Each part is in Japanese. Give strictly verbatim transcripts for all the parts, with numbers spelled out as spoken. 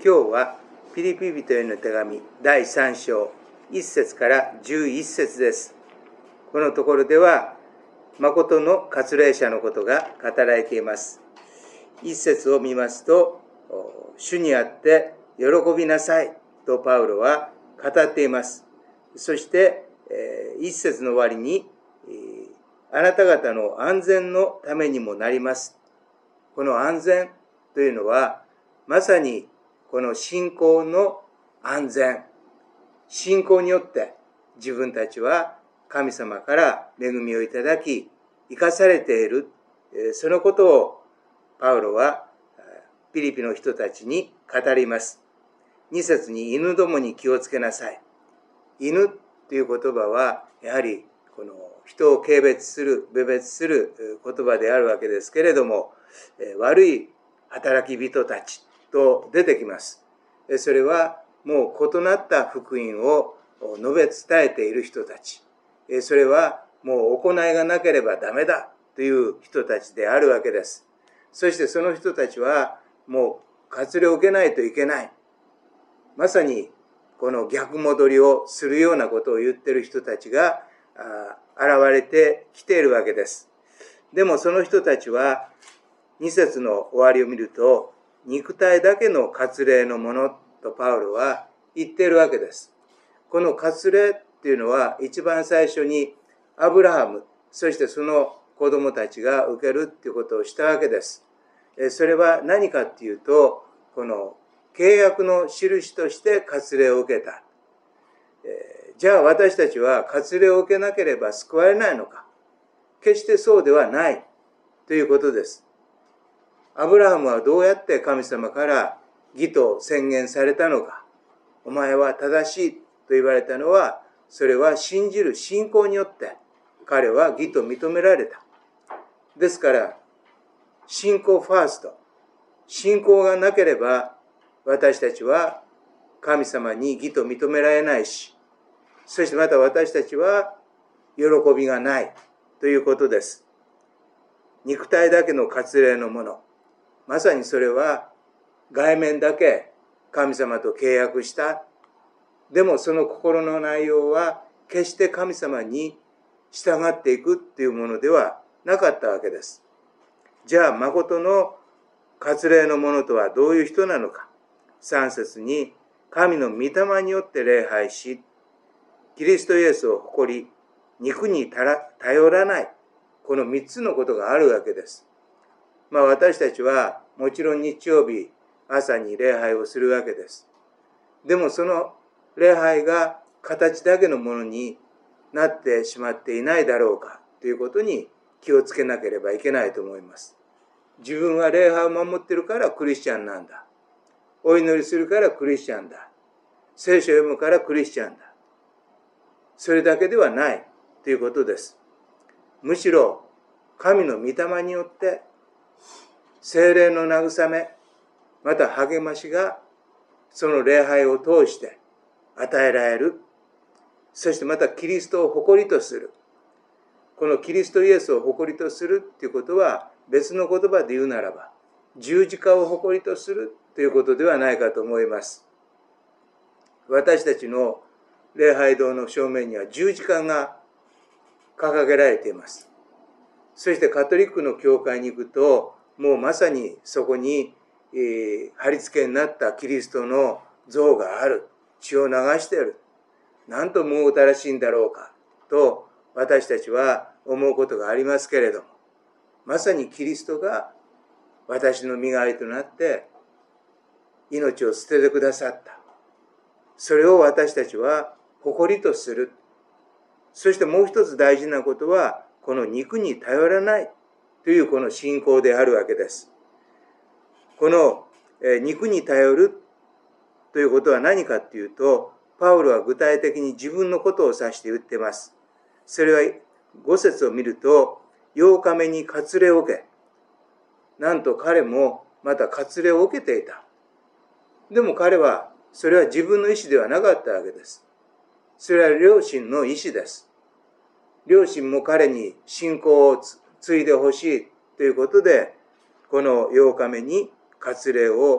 今日はピリピ人への手紙だいさん章いっ節からじゅういっ節です。このところでは誠の割礼者のことが語られています。いっ節を見ますと、主にあって喜びなさいとパウロは語っています。そしていっ節の終わりに、あなた方の安全のためにもなります。この安全というのはまさにこの信仰の安全、信仰によって自分たちは神様から恵みをいただき生かされている、そのことをパウロはピリピの人たちに語ります。に節に犬どもに気をつけなさい。犬という言葉はやはりこの人を軽蔑する、侮蔑する言葉であるわけですけれども、悪い働き人たちと出てきます。それはもう異なった福音を述べ伝えている人たち。それはもう行いがなければダメだという人たちであるわけです。そしてその人たちはもう割礼を受けないといけない。まさにこの逆戻りをするようなことを言っている人たちが現れてきているわけです。でもその人たちはに節の終わりを見ると、肉体だけの割礼のものとパウロは言っているわけです。この割礼っていうのは一番最初にアブラハム、そしてその子供たちが受けるっていうことをしたわけです。それは何かっていうと、この契約の印として割礼を受けた。じゃあ私たちは割礼を受けなければ救われないのか。決してそうではないということです。アブラハムはどうやって神様から義と宣言されたのか。お前は正しいと言われたのは、それは信じる信仰によって彼は義と認められた。ですから信仰ファースト、信仰がなければ私たちは神様に義と認められないし、そしてまた私たちは喜びがないということです。肉体だけの割礼のもの、まさにそれは外面だけ神様と契約した。でもその心の内容は決して神様に従っていくっていうものではなかったわけです。じゃあ誠の割礼のものとはどういう人なのか。さん節に神の御霊によって礼拝し、キリストイエスを誇り、肉に頼らない。このみっつのことがあるわけです。まあ私たちはもちろん日曜日朝に礼拝をするわけです。でもその礼拝が形だけのものになってしまっていないだろうかということに気をつけなければいけないと思います。自分は礼拝を守っているからクリスチャンなんだ。お祈りするからクリスチャンだ。聖書を読むからクリスチャンだ。それだけではないということです。むしろ神の御霊によって聖霊の慰め、また励ましがその礼拝を通して与えられる。そしてまたキリストを誇りとする。このキリストイエスを誇りとするということは別の言葉で言うならば十字架を誇りとするということではないかと思います。私たちの礼拝堂の正面には十字架が掲げられています。そしてカトリックの教会に行くともうまさにそこに、えー、貼り付けになったキリストの像がある。血を流している。なんともう新しいんだろうかと私たちは思うことがありますけれども、まさにキリストが私の身代わりとなって命を捨ててくださった。それを私たちは誇りとする。そしてもう一つ大事なことはこの肉に頼らないというこの信仰であるわけです。この肉に頼るということは何かというと、パウロは具体的に自分のことを指して言っています。それはご節を見ると、ようかめに割礼を受け、なんと彼もまた割礼を受けていた。でも彼はそれは自分の意思ではなかったわけです。それは両親の意思です。両親も彼に信仰を継いでほしいということで、このようかめに割礼を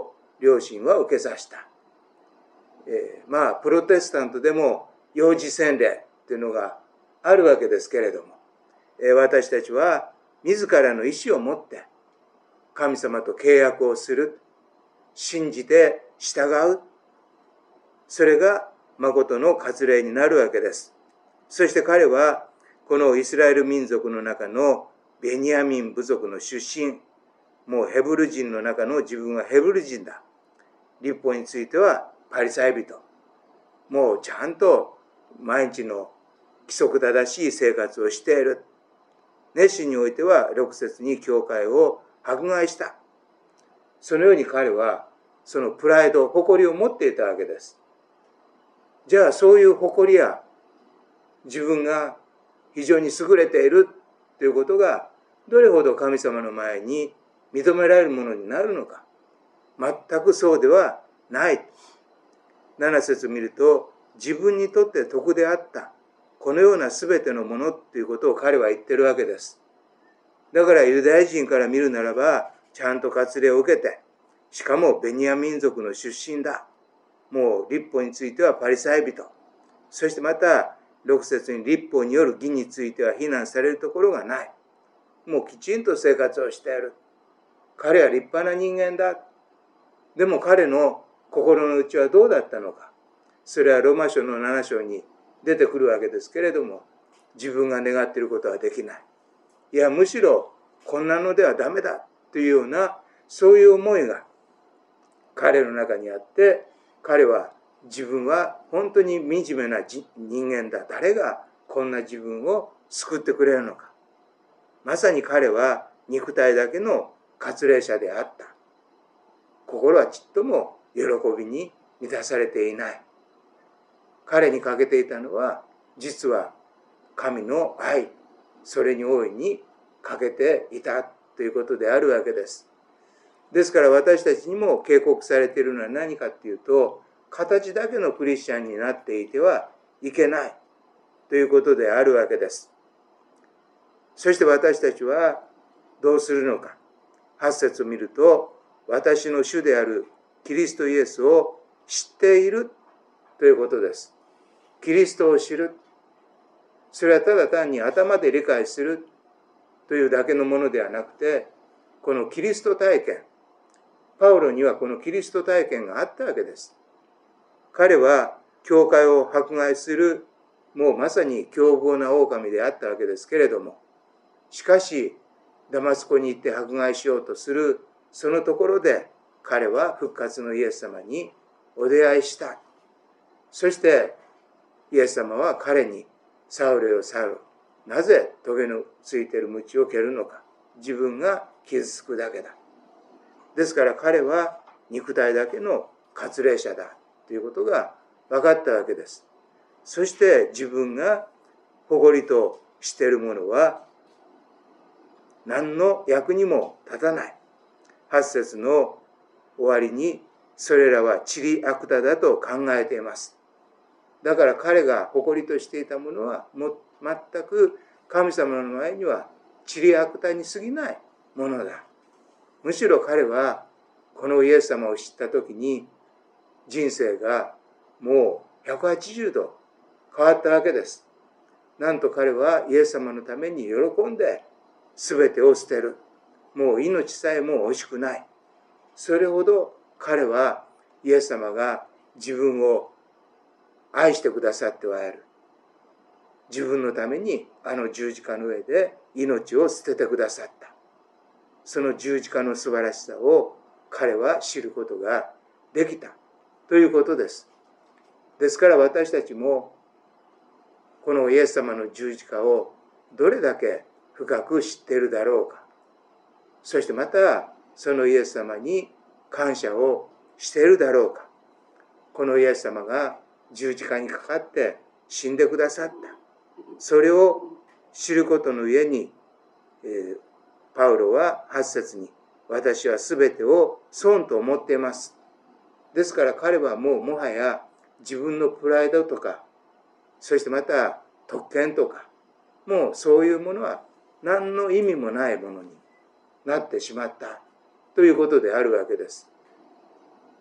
両親は受けさせた。えー、まあプロテスタントでも幼児洗礼というのがあるわけですけれども、えー、私たちは自らの意思を持って神様と契約をする、信じて従う、それが誠の割礼になるわけです。そして彼はこのイスラエル民族の中のベニヤミン部族の出身、もうヘブル人の中の自分はヘブル人だ、律法についてはパリサイ人、もうちゃんと毎日の規則正しい生活をしている、熱心においてはろく節に教会を迫害した。そのように彼はそのプライド、誇りを持っていたわけです。じゃあそういう誇りや自分が非常に優れているということがどれほど神様の前に認められるものになるのか。全くそうではない。なな節見ると、自分にとって得であったこのようなすべてのものということを彼は言ってるわけです。だからユダヤ人から見るならば、ちゃんと割礼を受けて、しかもベニヤ民族の出身だ。もう律法についてはパリサイ人。そしてまたろく節に律法による義については非難されるところがない。もうきちんと生活をしている。彼は立派な人間だ。でも彼の心の内はどうだったのか。それはローマ書のなな章に出てくるわけですけれども、自分が願っていることはできない。いや、むしろこんなのではダメだというような、そういう思いが彼の中にあって、彼は自分は本当に惨めな人間だ。誰がこんな自分を救ってくれるのか。まさに彼は肉体だけの割礼者であった。心はちっとも喜びに満たされていない。彼に欠けていたのは、実は神の愛、それに大いに欠けていたということであるわけです。ですから私たちにも警告されているのは何かというと、形だけのクリスチャンになっていてはいけないということであるわけです。そして私たちはどうするのか。はち節を見ると、私の主であるキリストイエスを知っているということです。キリストを知る。それはただ単に頭で理解するというだけのものではなくて、このキリスト体験、パウロにはこのキリスト体験があったわけです。彼は教会を迫害する、もうまさに凶暴な狼であったわけですけれども、しかしダマスコに行って迫害しようとするそのところで、彼は復活のイエス様にお出会いした。そしてイエス様は彼に、サウルよサウル、なぜ棘のついている鞭を蹴るのか。自分が傷つくだけだ。ですから彼は肉体だけの割礼者だということが分かったわけです。そして自分が誇りとしているものは何の役にも立たない。はち節の終わりに、それらは塵悪駄だと考えています。だから彼が誇りとしていたものはも全く神様の前には塵悪駄に過ぎないものだ。むしろ彼はこのイエス様を知ったときに、人生がもうひゃくはちじゅうど変わったわけです。なんと彼はイエス様のために喜んで全てを捨てる。もう命さえも惜しくない。それほど彼はイエス様が自分を愛してくださってはいる。自分のためにあの十字架の上で命を捨ててくださった。その十字架の素晴らしさを彼は知ることができたということです。ですから私たちもこのイエス様の十字架をどれだけ深く知っているだろうか。そしてまたそのイエス様に感謝をしているだろうか。このイエス様が十字架にかかって死んでくださった。それを知ることの上に、えー、パウロははち節に、私はすべてを損と思っています。ですから彼はもうもはや自分のプライドとか、そしてまた特権とか、もうそういうものは何の意味もないものになってしまったということであるわけです。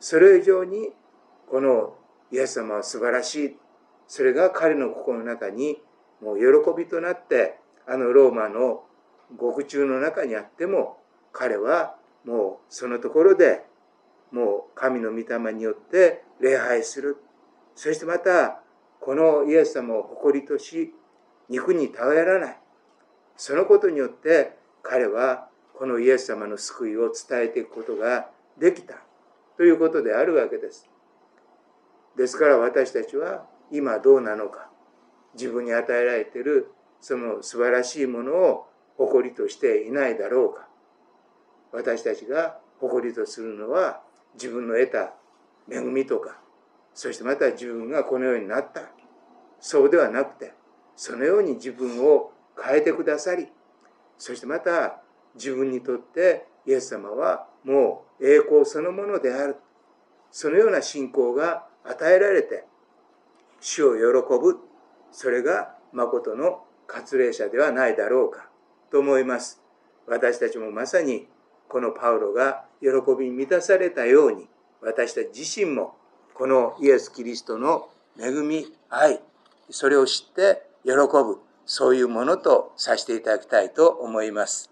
それ以上にこのイエス様は素晴らしい。それが彼の心の中にもう喜びとなって、あのローマの獄中の中にあっても、彼はもうそのところでもう神の御霊によって礼拝する。そしてまたこのイエス様を誇りとし、肉に頼らない。そのことによって彼はこのイエス様の救いを伝えていくことができたということであるわけです。ですから私たちは今どうなのか、自分に与えられているその素晴らしいものを誇りとしていないだろうか。私たちが誇りとするのは自分の得た恵みとか、そしてまた自分がこのようになった。そうではなくて、そのように自分を変えてくださり、そしてまた自分にとってイエス様はもう栄光そのものである。そのような信仰が与えられて、主を喜ぶ。それが誠の割礼者ではないだろうかと思います。私たちもまさにこのパウロが喜びに満たされたように、私たち自身もこのイエス・キリストの恵み、愛、それを知って喜ぶ、そういうものとさせていただきたいと思います。